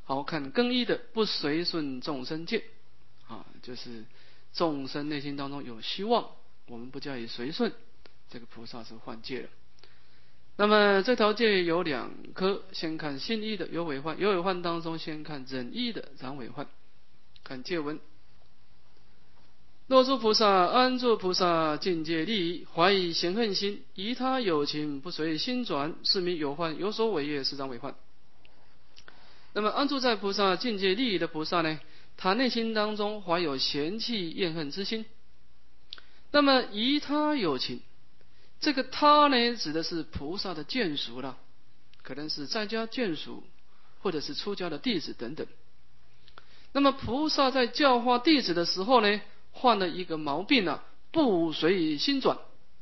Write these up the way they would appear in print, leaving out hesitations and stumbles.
好，看更一的不随顺众生见就是众生内心当中有希望，我们不加以随顺，这个菩萨是换戒了。那么这条戒有两颗，先看信义的有违患，有违患当中先看忍义的然违患。看戒文：若诸菩萨安住菩萨境界利益，怀以嫌恨心，疑他有情，不随心转，是名有患，有所违业，是然违患。那么安住在菩萨境界利益的菩萨呢，他内心当中怀有嫌弃厌恨之心。那么疑他有情，这个他呢，指的是菩萨的眷属了，可能是在家眷属，或者是出家的弟子等等。那么菩萨在教化弟子的时候呢，患了一个毛病不随心转。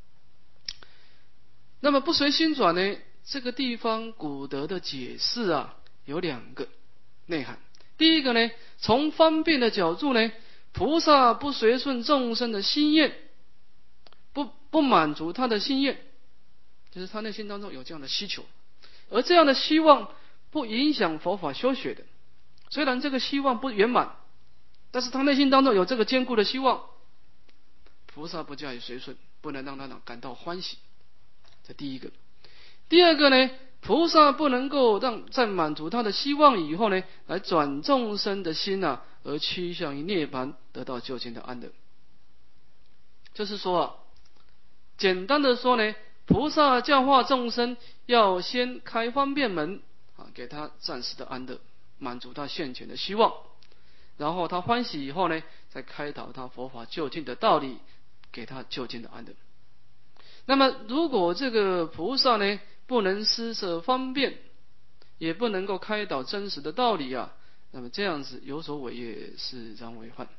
那么不随心转呢，这个地方古德的解释有两个内涵。第一个呢，从方便的角度呢，菩萨不随顺众生的心愿，不满足他的心愿，就是他内心当中有这样的需求，而这样的希望不影响佛法修学的。虽然这个希望不圆满，但是他内心当中有这个坚固的希望，菩萨不加以随顺，不能让他感到欢喜，这第一个。第二个呢，菩萨不能够让在满足他的希望以后呢，来转众生的心而趋向于涅槃，得到究竟的安乐。就是说简单的说呢，菩萨教化众生要先开方便门给他暂时的安乐，满足他现前的希望，然后他欢喜以后呢，再开导他佛法究竟的道理，给他究竟的安乐。那么如果这个菩萨呢，不能施设方便，也不能够开导真实的道理那么这样子有所违业，是然违犯。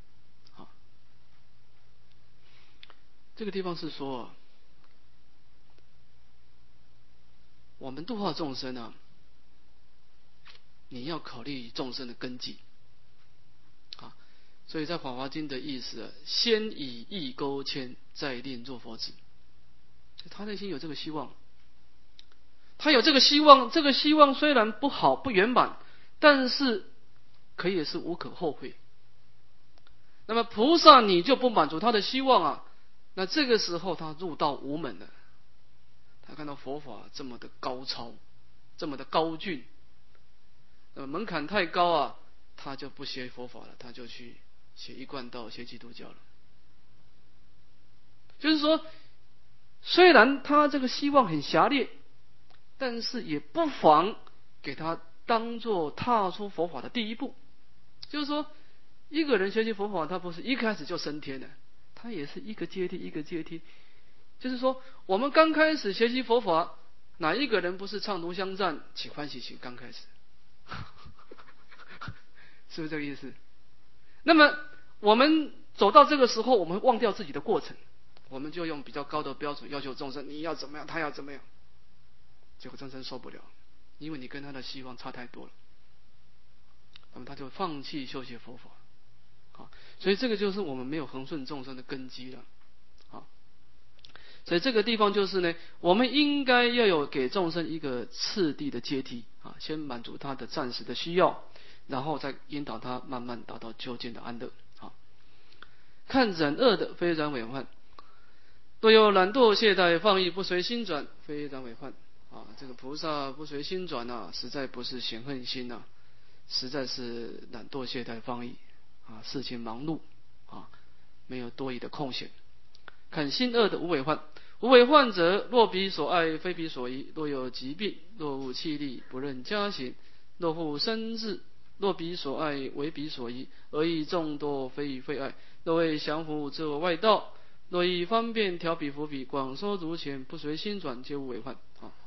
这个地方是说我们度化众生你要考虑众生的根基所以在《法华经》的意思先以意勾牵，再令做佛子。他内心有这个希望，他有这个希望，这个希望虽然不好不圆满，但是可以是无可厚非。那么菩萨你就不满足他的希望那这个时候他入道无门了。他看到佛法这么的高超，这么的高峻，那么门槛太高他就不学佛法了，他就去学一贯道，学基督教了。就是说虽然他这个希望很狭劣，但是也不妨给他当作踏出佛法的第一步。就是说一个人学习佛法，他不是一开始就升天的，他也是一个阶梯一个阶梯。就是说我们刚开始学习佛法，哪一个人不是唱炉香赞起欢喜心？刚开始是不是这个意思？那么我们走到这个时候，我们忘掉自己的过程，我们就用比较高的标准要求众生，你要怎么样，他要怎么样。结果众生受不了，因为你跟他的希望差太多了，那么他就放弃修学佛法所以这个就是我们没有恒顺众生的根基了所以这个地方就是呢，我们应该要有给众生一个次第的阶梯先满足他的暂时的需要，然后再引导他慢慢达到究竟的安乐看忍恶的非然违患，若有懒惰懈怠放逸不随心转，非然违患这个菩萨不随心转实在不是嫌恨心实在是懒惰懈怠放逸事情忙碌没有多余的空闲。看心恶的无违患，无违患者，若彼所爱非彼所宜，若有疾病，若无气力，不任家行，若复生智，若彼所爱为彼所宜，而亦众多非以非爱，若为降伏自我外道，若以方便调彼伏彼，广说如前，不随心转，皆无违患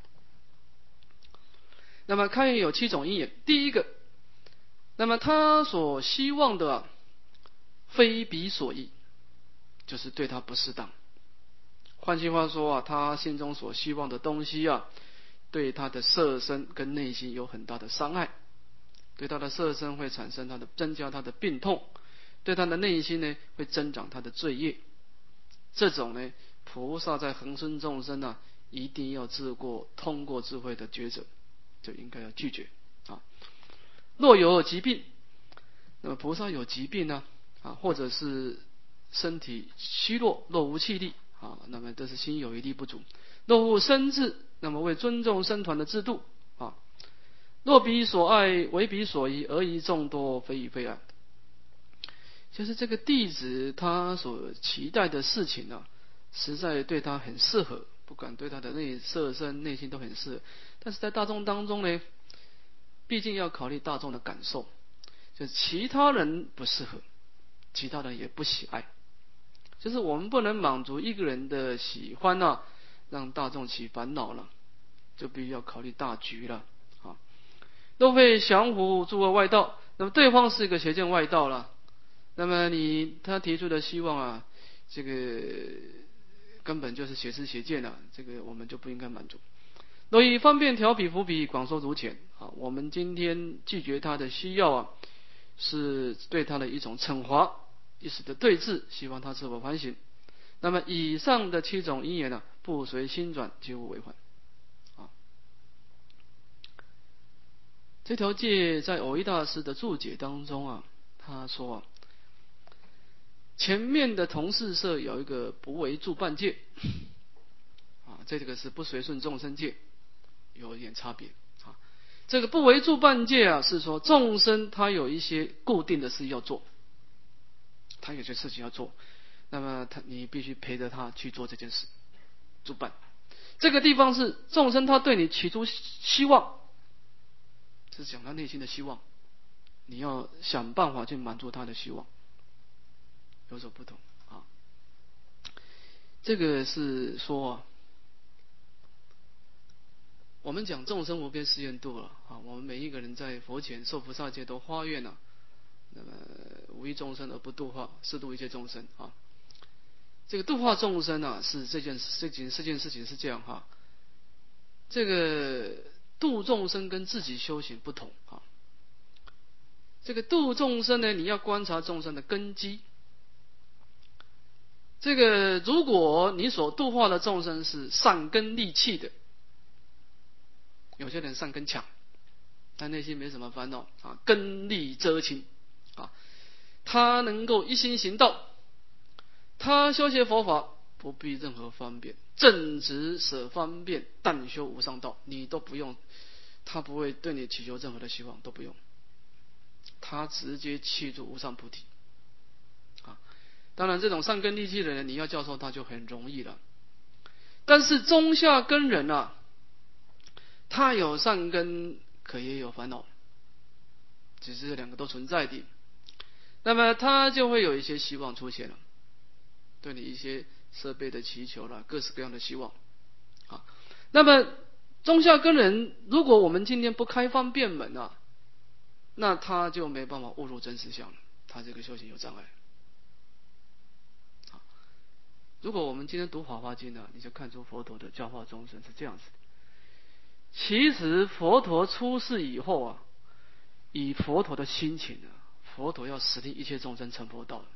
那么看有7种因缘。第一个，那么他所希望的非彼所宜，就是对他不适当。换句话说他心中所希望的东西对他的色身跟内心有很大的伤害，对他的色身会产生增加他的病痛，对他的内心呢会增长他的罪业。这种呢，菩萨在恒顺众生一定要通过智慧的抉择，就应该要拒绝若有疾病，那么菩萨有疾病呢，或者是身体虚弱，若无气力，那么这是心有余力不足。若无生智，那么为尊重僧团的制度，若彼所爱，为彼所宜，而宜众多，非宜非爱。就是这个弟子他所期待的事情呢，实在对他很适合，不管对他的色身内心都很适合。但是在大众当中呢，毕竟要考虑大众的感受，就是其他人不适合，其他人也不喜爱，就是我们不能满足一个人的喜欢啊，让大众起烦恼了，就必须要考虑大局了。若非降伏诸恶外道，那么对方是一个邪见外道了，那么他提出的希望啊，这个根本就是邪知邪见了，这个我们就不应该满足。若以方便调彼伏彼，广收如前，我们今天拒绝他的需要啊，是对他的一种惩罚，一时的对峙，希望他自我反省。那么以上的7种因缘呢，不随心转，皆无违反。这条戒在藕益大师的注解当中啊，他说前面的同事舍有一个不为助伴戒，这个是不随顺众生戒，有一点差别。这个不为助伴戒啊，是说众生他有一些固定的事要做，他有些事情要做，那么你必须陪着他去做这件事，助伴。这个地方是众生他对你起初希望，是讲他内心的希望，你要想办法去满足他的希望，有所不同啊。这个是说我们讲众生无边誓愿度了我们每一个人在佛前受菩萨戒都发愿了，那么无一众生而不度化，是度一切众生这个度化众生啊，是这件事情是这样这个度众生跟自己修行不同这个度众生呢，你要观察众生的根基。这个如果你所度化的众生是善根利器的，有些人善根强，但内心没什么烦恼根利遮清他能够一心行道，他修学佛法不必任何方便，正直舍方便，但修无上道，你都不用，他不会对你祈求任何的希望，都不用，他直接契入无上菩提当然这种善根利器的人，你要教授他就很容易了。但是中下根人他有善根，可也有烦恼，只是两个都存在的，那么他就会有一些希望出现了，对你一些设备的祈求了，各式各样的希望那么中下根人，如果我们今天不开方便门那他就没办法悟入真实相了，他这个修行有障碍如果我们今天读《法华经》你就看出佛陀的教化众生是这样子的。其实佛陀出世以后以佛陀的心情佛陀要使令一切众生成佛道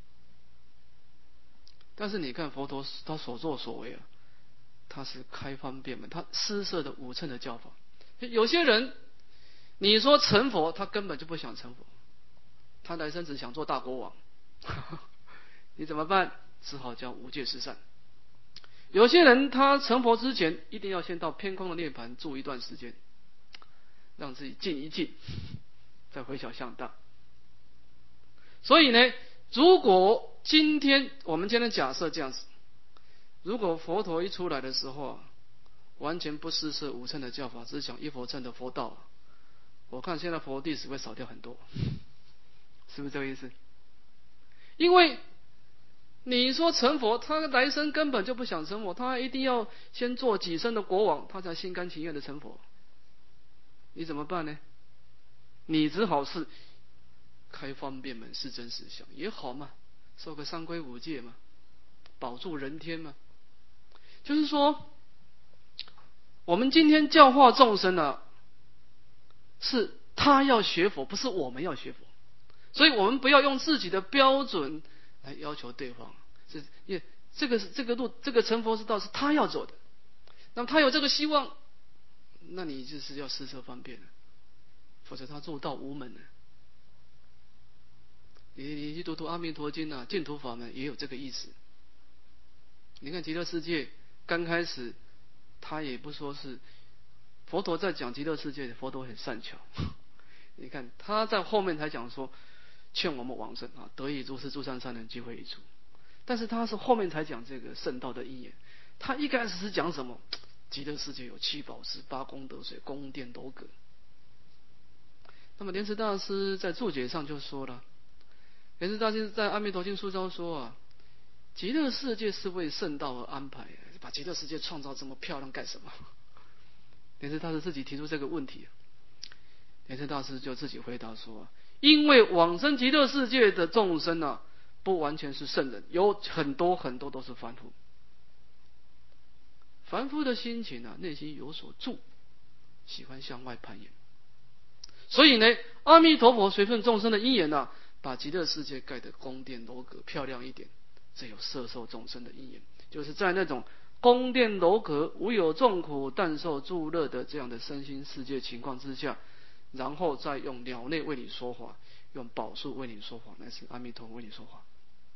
但是你看佛陀他所作所为他是开方便门，他施设的5乘的教法。有些人你说成佛，他根本就不想成佛，他来生只想做大国王你怎么办？只好教5戒十善。有些人他成佛之前一定要先到偏空的涅盘住一段时间，让自己静一静，再回小向大。所以呢，如果今天我们假设这样子，如果佛陀一出来的时候完全不施设5乘的教法，只讲一佛乘的佛道，我看现在佛弟子会少掉很多，是不是这个意思？因为你说成佛，他来生根本就不想成佛，他一定要先做几生的国王，他才心甘情愿的成佛。你怎么办呢？你只好是开方便门，是真实相也好嘛，受个3皈5戒嘛，保住人天嘛。就是说，我们今天教化众生是他要学佛，不是我们要学佛。所以我们不要用自己的标准来要求对方，因为这个路，这个成佛之道是他要走的，那么他有这个希望，那你就是要施设方便否则他入道无门了。你去读阿弥陀经啊，净土法门也有这个意思。你看极乐世界刚开始，他也不说是佛陀在讲极乐世界，佛陀很善巧。你看他在后面才讲说，劝我们往生啊，得以如是诸善三人聚会一处。但是他是后面才讲这个圣道的因缘。他一开始是讲什么？极乐世界有七宝池、八功德水、宫殿楼阁。那么莲池大师在注解上就说了，莲池大师在《阿弥陀经》书中说啊，极乐世界是为圣道而安排，把极乐世界创造这么漂亮干什么？莲池大师自己提出这个问题，莲池大师就自己回答说，因为往生极乐世界的众生啊，不完全是圣人，有很多很多都是凡夫。凡夫的心情啊，内心有所住，喜欢向外攀岩。所以呢，阿弥陀佛随顺众生的因缘啊，把极乐世界盖得宫殿楼阁漂亮一点，这有摄受众生的因缘，就是在那种宫殿楼阁无有众苦但受诸乐的这样的身心世界情况之下，然后再用鸟类为你说法，用宝树为你说法，乃是阿弥陀佛为你说法，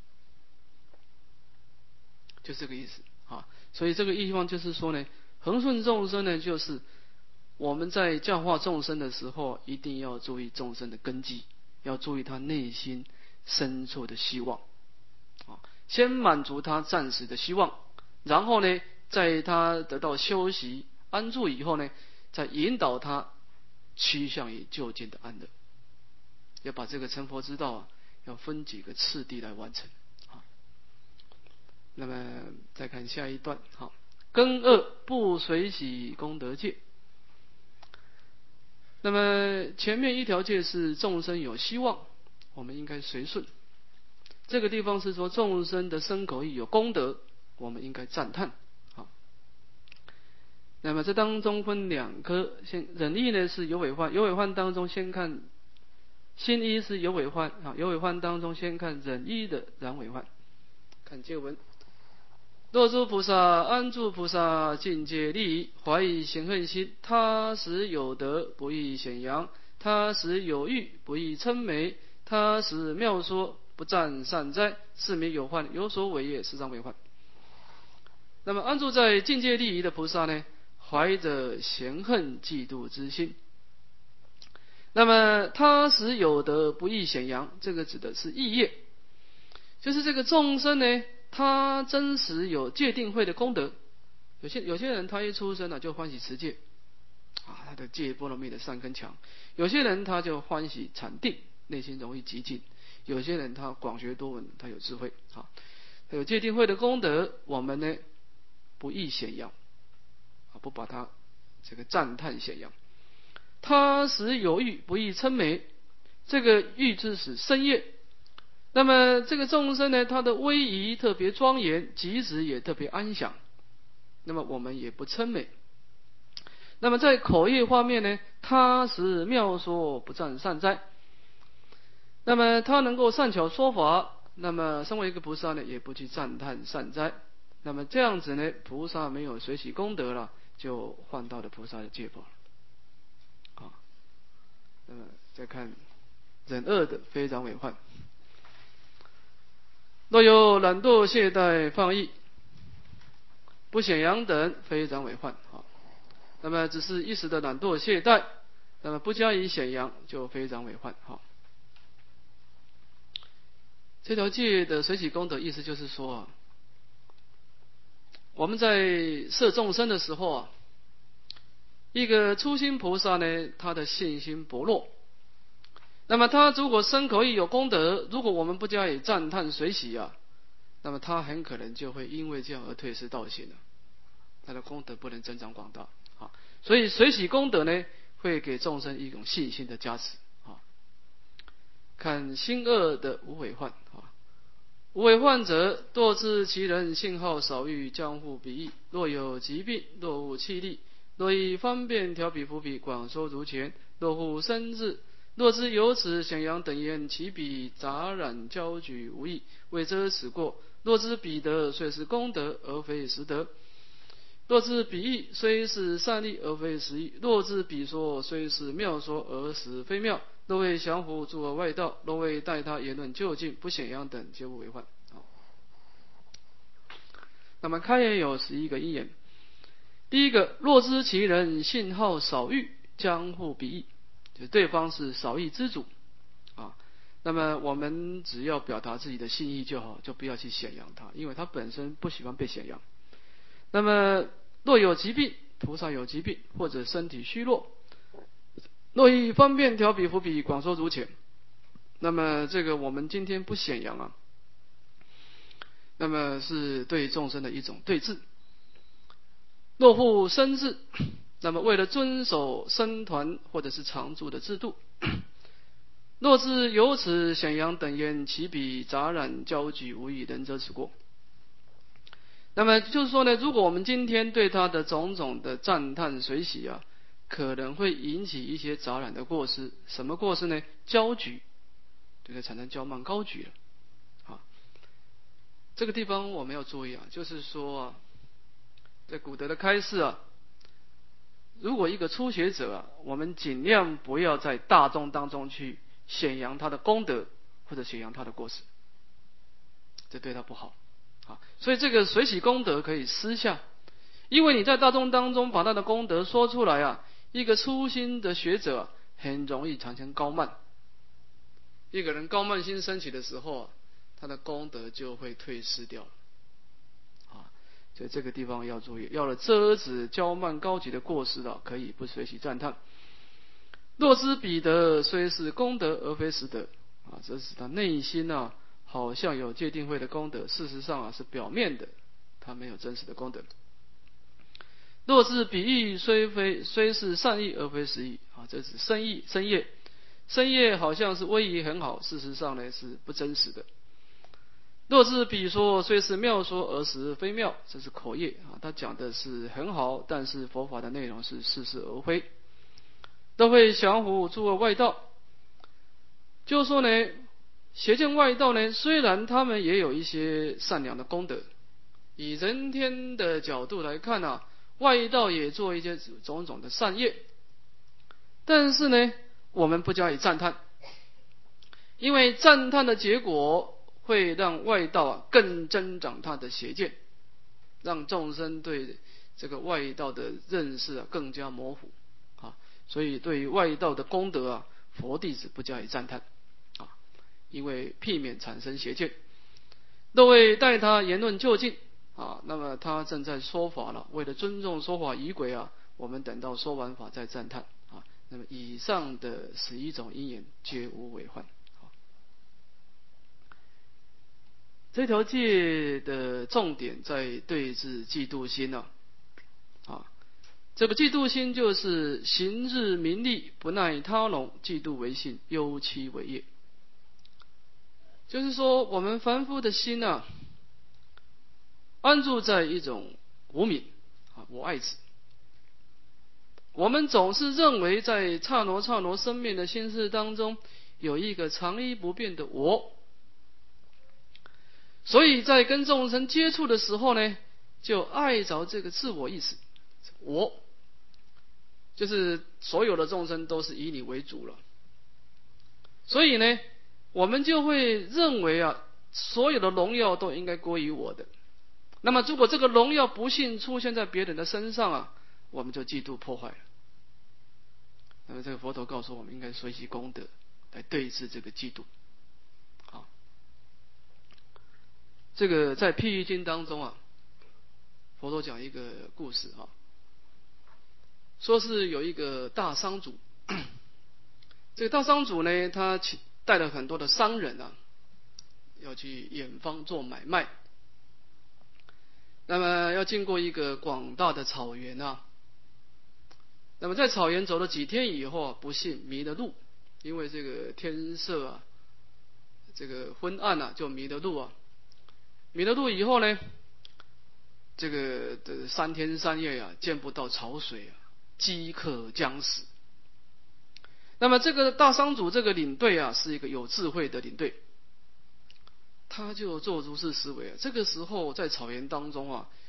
就这个意思啊。所以这个意方就是说呢，恒顺众生呢，就是我们在教化众生的时候，一定要注意众生的根基，要注意他内心深处的希望啊，先满足他暂时的希望，然后呢，在他得到休息安住以后呢，再引导他趋向于究竟的安乐。要把这个成佛之道啊，要分几个次第来完成啊。那么再看下一段，好，根二不随喜功德戒。那么前面一条戒是众生有希望，我们应该随顺。这个地方是说众生的身口意有功德，我们应该赞叹。好，那么这当中分两科，忍意呢是有为患，有为患当中先看心一是有为患啊，有为患当中先看忍意的然为患。看经文。若诸菩萨安住菩萨境界利，怀以嫌恨心，他时有德不易显扬，他时有欲不易称美，他时妙说不占善哉，是名有患，有所违业，是障为患。那么安住在境界利益的菩萨呢，怀着嫌恨嫉妒之心。那么他时有德不易显扬，这个指的是意业，就是这个众生呢，他真实有戒定慧的功德。有些人他一出生呢就欢喜持戒啊，他的戒波罗蜜的善根强；有些人他就欢喜禅定，内心容易极静；有些人他广学多闻，他有智慧啊，他有戒定慧的功德，我们呢不易显扬啊，不把他这个赞叹显扬。他时有欲不易称美，这个欲之使生业。那么这个众生呢，他的威仪特别庄严，即使也特别安详，那么我们也不称美。那么在口业方面呢，他时妙说不占善哉，那么他能够善巧说法，那么身为一个菩萨呢，也不去赞叹善哉。那么这样子呢，菩萨没有随喜功德了，就换到了菩萨的戒法了。好，那么再看忍恶的非常为患。若有懒惰懈怠放逸不显扬等，非常为患。好，那么只是一时的懒惰懈怠，那么不加以显扬，就非常为患。好，这条戒的随喜功德意思就是说啊，我们在摄众生的时候啊，一个初心菩萨呢，他的信心薄弱，那么他如果身口意有功德，如果我们不加以赞叹随喜啊，那么他很可能就会因为这样而退失道行了，他的功德不能增长广大啊。所以随喜功德呢，会给众生一种信心的加持啊。看心恶的无为患啊，无为患者，堕知其人性好少欲，将护彼意。若有疾病，若无气力，若以方便调彼伏彼，广收如前。若护生智，若知有此显扬等言，其彼杂染交举无益，未遮此过。若知彼德虽是功德，而非实德。 若知彼意，虽是善意而非实意；若知彼说，虽是妙说而实非妙。若为降伏，诸而外道；若为待他言论究竟，不显扬等，皆无为患。那么开言有11个因缘。第一个，若知其人信好少欲，将护彼意，就对方是少欲之主啊。那么我们只要表达自己的心意就好，就不要去显扬他，因为他本身不喜欢被显扬。那么若有疾病，菩萨有疾病，或者身体虚弱，若以方便调彼伏彼，广说如前。那么这个我们今天不显扬啊，那么是对众生的一种对治。若复生制，那么为了遵守僧团或者是常住的制度，若知由此显扬等言，其彼杂染交举，无以仁者此过。那么就是说呢，如果我们今天对他的种种的赞叹随喜啊，可能会引起一些杂染的过失。什么过失呢？骄举，这个产生骄慢高举了。啊，这个地方我们要注意啊，就是说啊，在古德的开示啊，如果一个初学者啊，我们尽量不要在大众当中去显扬他的功德或者显扬他的过失，这对他不好。所以这个随喜功德可以私下，因为你在大众当中把他的功德说出来啊，一个初心的学者啊，很容易产生高慢。一个人高慢心升起的时候啊，他的功德就会退失掉了。所以这个地方要注意，要了遮止骄慢高级的过失的，可以不随喜赞叹。若知彼德虽是功德而非实德啊，这是他内心啊好像有戒定慧的功德，事实上啊是表面的，他没有真实的功德。若知彼意虽是善意而非实意啊，这是深意深业，深业好像是威仪很好，事实上呢是不真实的。若知彼说虽是妙说而实非妙，这是口业啊，他讲的是很好，但是佛法的内容是似是而非。都会降伏诸恶外道，就是说呢，邪见外道呢，虽然他们也有一些善良的功德，以人天的角度来看啊，外道也做一些种种的善业，但是呢，我们不加以赞叹，因为赞叹的结果会让外道啊更增长他的邪见，让众生对这个外道的认识啊更加模糊啊，所以对于外道的功德啊，佛弟子不加以赞叹啊，因为避免产生邪见。若为待他言论究竟啊，那么他正在说法了，为了尊重说法仪轨啊，我们等到说完法再赞叹啊。那么以上的11种因缘皆无为患。这条戒的重点在对治嫉妒心啊，这个嫉妒心就是行日名利，不耐他荣，嫉妒为性，忧戚为业。就是说，我们凡夫的心啊，安住在一种无名啊，我爱子。我们总是认为在刹那生命的心事当中，有一个常依不变的我。所以在跟众生接触的时候呢，就爱着这个自我意识，我就是所有的众生都是以你为主了。所以呢，我们就会认为啊，所有的荣耀都应该归于我的。那么如果这个荣耀不幸出现在别人的身上啊，我们就嫉妒破坏了。那么这个佛陀告诉我们，应该随喜功德来对治这个嫉妒。好，这个在譬喻经当中啊，佛陀讲一个故事啊，说是有一个大商主，这个大商主呢，他带了很多的商人啊，要去远方做买卖。那么要经过一个广大的草原啊，那么在草原走了几天以后啊，不幸迷了路，因为这个天色啊，这个昏暗啊，就迷了路啊。迷了路以后呢，这个3天3夜啊，见不到潮水啊，饥渴将死。那么这个大商主这个领队啊，是一个有智慧的领队，他就做如是思维啊。这个时候在草原当中啊，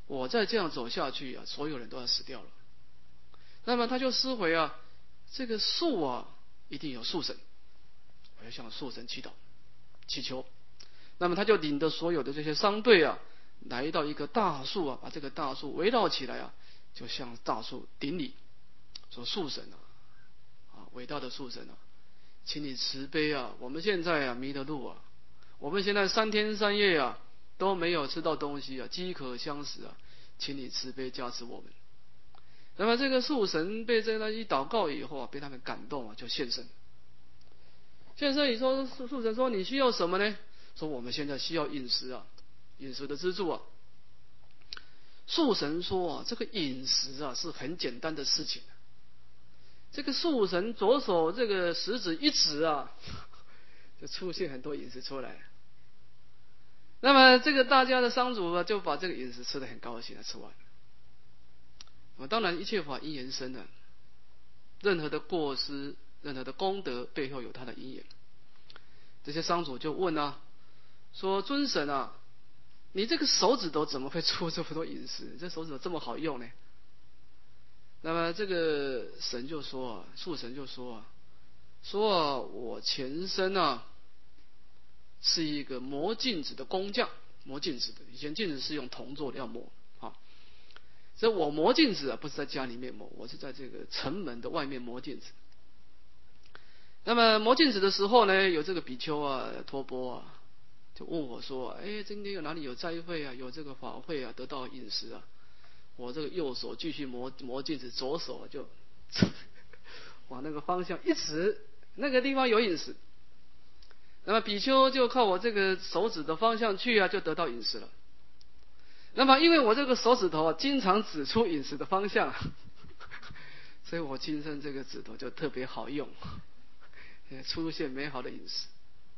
我再这样走下去啊，所有人都要死掉了。那么他就思回啊，这个树啊，一定有树神，我要向树神祈求。那么他就领着所有的这些商队啊，来到一个大树啊，把这个大树围绕起来啊，就向大树顶礼，说树神伟大的树神啊，请你慈悲啊，我们现在啊迷了路啊，我们现在3天3夜啊都没有吃到东西啊，饥渴相食啊，请你慈悲加持我们。那么这个树神被这样一祷告以后啊，被他们感动啊，就现身。现身以后，树神说：“你需要什么呢？”说：“我们现在需要饮食啊，饮食的资助啊。”树神说：“啊，这个饮食啊是很简单的事情。”这个树神左手这个食指一指啊，就出现很多饮食出来。那么这个大家的商主啊，就把这个饮食吃得很高兴的吃完。当然一切法因缘生啊，任何的过失，任何的功德背后有它的因缘。这些商主就问啊，说尊神啊，你这个手指头怎么会出这么多饮食？这手指头这么好用呢？那么这个神就说啊，树神就说啊，我前身啊是一个磨镜子的工匠，磨镜子的，以前镜子是用铜做的，要磨啊。所以我磨镜子啊，不是在家里面磨，我是在这个城门的外面磨镜子。那么磨镜子的时候呢，有这个比丘啊、托钵啊，就问我说：“哎，今天有哪里有斋会啊？有这个法会啊？得到饮食啊？”我这个右手继续磨镜子，左手就往那个方向一指，那个地方有饮食。那么比丘就靠我这个手指的方向去啊，就得到饮食了。那么因为我这个手指头啊，经常指出饮食的方向，所以我今生这个指头就特别好用，出现美好的饮食。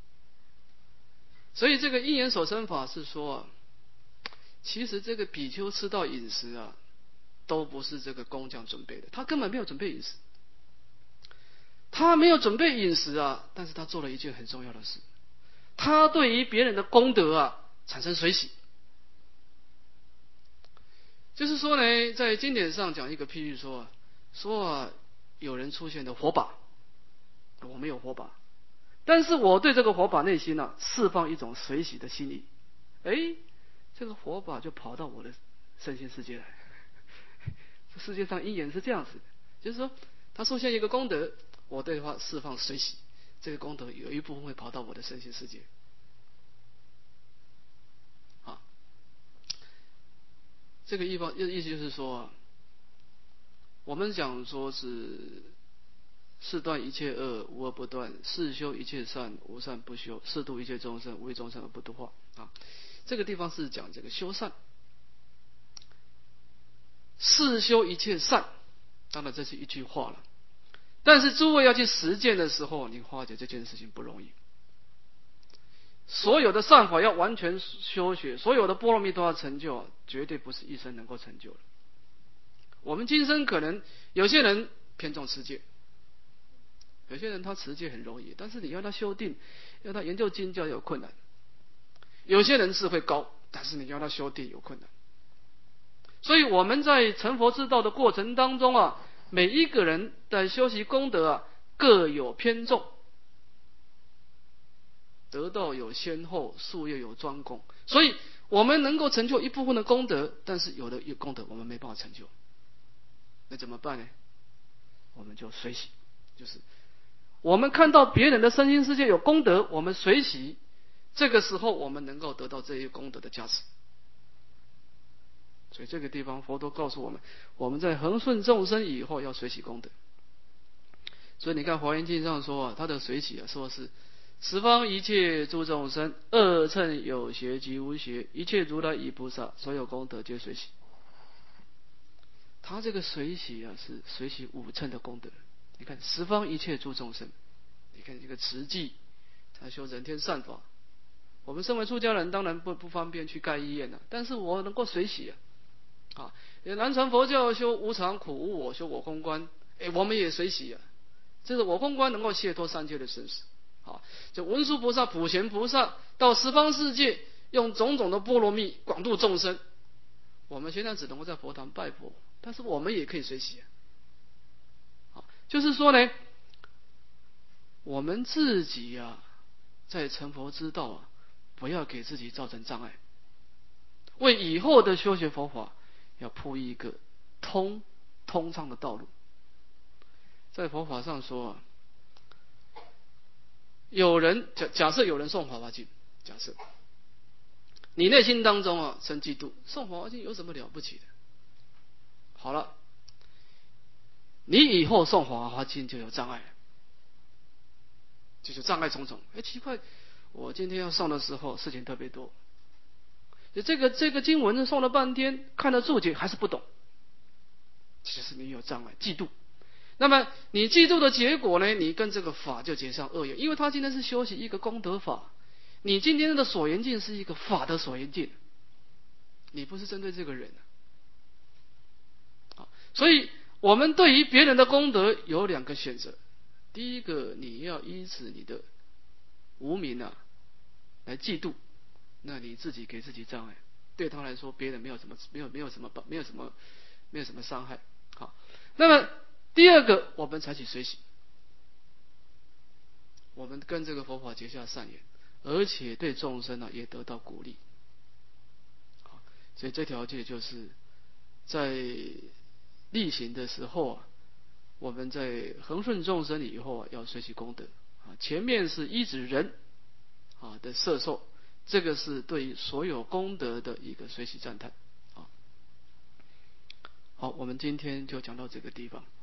所以这个因缘所生法是说啊，其实这个比丘吃到饮食啊，都不是这个工匠准备的，他根本没有准备饮食。他没有准备饮食啊，但是他做了一件很重要的事，他对于别人的功德啊产生随喜。就是说呢，在经典上讲一个譬喻说啊，有人出现的火把，我没有火把，但是我对这个火把内心啊释放一种随喜的心意，这个火把就跑到我的身心世界来。这世界上因缘是这样子的，就是说他出现一个功德，我对他释放随喜，这个功德有一部分会跑到我的身心世界。这个意思就是说，我们讲说是是断一切恶，无恶不断；是修一切善，无善不修；是度一切众生，无为众生而不度化。这个地方是讲这个修善，是修一切善，当然这是一句话了。但是诸位要去实践的时候，你发觉这件事情不容易。所有的善法要完全修学，所有的波罗蜜都要成就，绝对不是一生能够成就的。我们今生可能有些人偏重持戒，有些人他持戒很容易，但是你要他修定，要他研究经教有困难。有些人智慧高，但是你要他修定有困难。所以我们在成佛之道的过程当中啊，每一个人的修习功德啊各有偏重，得道有先后，术业有专攻，所以我们能够成就一部分的功德，但是有的功德我们没办法成就，那怎么办呢？我们就随喜，就是我们看到别人的身心世界有功德，我们随喜，这个时候我们能够得到这些功德的加持。所以这个地方佛陀告诉我们，我们在恒顺众生以后要随喜功德。所以你看华严经上说啊，他的随喜啊，说是十方一切诸众生，二乘有学及无学，一切如来以菩萨，所有功德皆随喜。他这个随喜啊，是随喜五乘的功德。你看十方一切诸众生，你看这个慈济，他修人天善法。我们身为出家人，当然不方便去盖医院了，但是我能够随喜啊。南传佛教修无常苦无我，修我空观，我们也随喜啊。这是我空观能够解脱三界的生死。就文殊菩萨、普贤菩萨到十方世界，用种种的波罗蜜广度众生， 我们现在只能够在佛堂拜佛，但是我们也可以随喜就是说呢，我们自己在成佛之道不要给自己造成障碍，为以后的修学佛法要铺一个通畅的道路。在佛法上说有人假设有人诵法华经，假设你内心当中生嫉妒，诵法华经有什么了不起的？好了，你以后诵法华经就有障碍了，就是障碍重重。奇怪，我今天要诵的时候事情特别多，这个经文诵了半天，看了注解还是不懂，其实你有障碍，嫉妒。那么你嫉妒的结果呢？你跟这个法就结上恶缘，因为他今天是修习一个功德法，你今天的所缘境是一个法的所缘境，你不是针对这个人所以我们对于别人的功德有两个选择，第一个，你要依止你的无明来嫉妒，那你自己给自己障碍，对他来说别人没有什么伤害。好，那么第二个，我们采取随喜，我们跟这个佛法结下善缘，而且对众生也得到鼓励。所以这条戒就是在力行的时候我们在恒顺众生以后要随喜功德前面是依止人的摄受，这个是对于所有功德的一个随喜赞叹。好，我们今天就讲到这个地方。